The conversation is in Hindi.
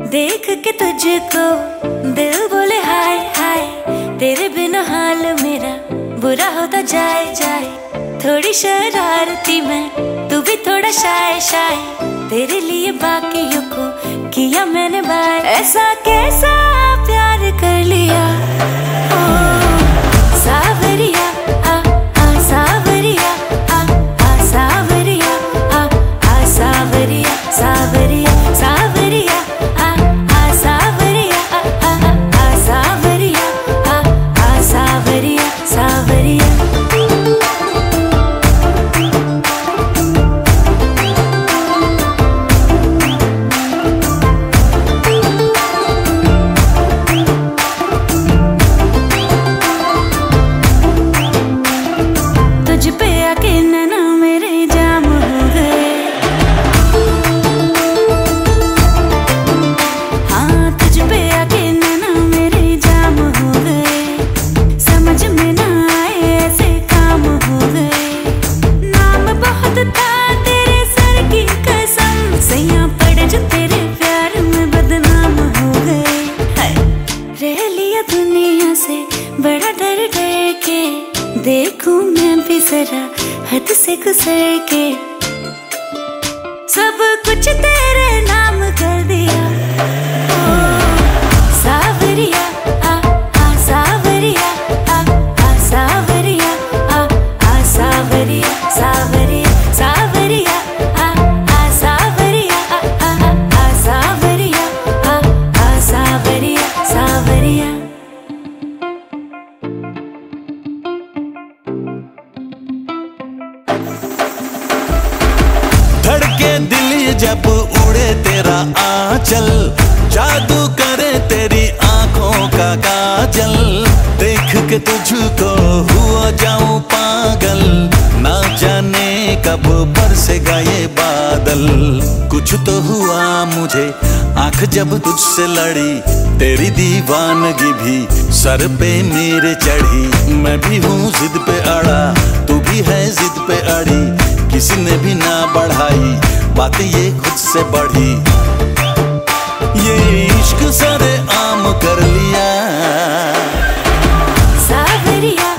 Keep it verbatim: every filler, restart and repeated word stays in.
देख के तुझको दिल बोले हाय हाय, तेरे बिना हाल मेरा बुरा होता जाए जाए। थोड़ी शरारती मैं, तू भी थोड़ा शाय शाय, तेरे लिए बाकियों को किया मैंने बाय। ऐसा कैसा प्यार कर लिया ओ सावरिया, आ आ सावरिया, आ आ सावरिया, आ आ सावरिया, सावरिया सावरिया, आ आ सावरिया, आ आ आ सावरिया, आ आ सावरिया सावरिया। दुनिया से बड़ा डर डर के देखूं मैं भी जरा हद से गुजर के, सब कुछ तेरे नाम कर दिया ओ सावरिया, आ आ सावरिया, आ आ सावरिया, आ आ सावरिया सावरिया सावरिया, आ आ सावरिया, आ आ आ सावरिया, आ आ सावरिया सावरिया। धड़के दिल जब उड़े तेरा आंचल, जादू करे तेरी आंखों का काजल। देख के तुझको हुआ जाऊं पागल, ना जाने कब बरसेगा ये बादल। कुछ तो हुआ मुझे आंख जब तुझसे लड़ी, तेरी दीवानगी भी सर पे मेरे चढ़ी। मैं भी हूँ जिद पे अड़ा, तू भी है जिद पे अड़ी, किसी ने भी ना बढ़ाई बातें ये खुद से बढ़ी। ये इश्क सरे आम कर लिया सावरिया।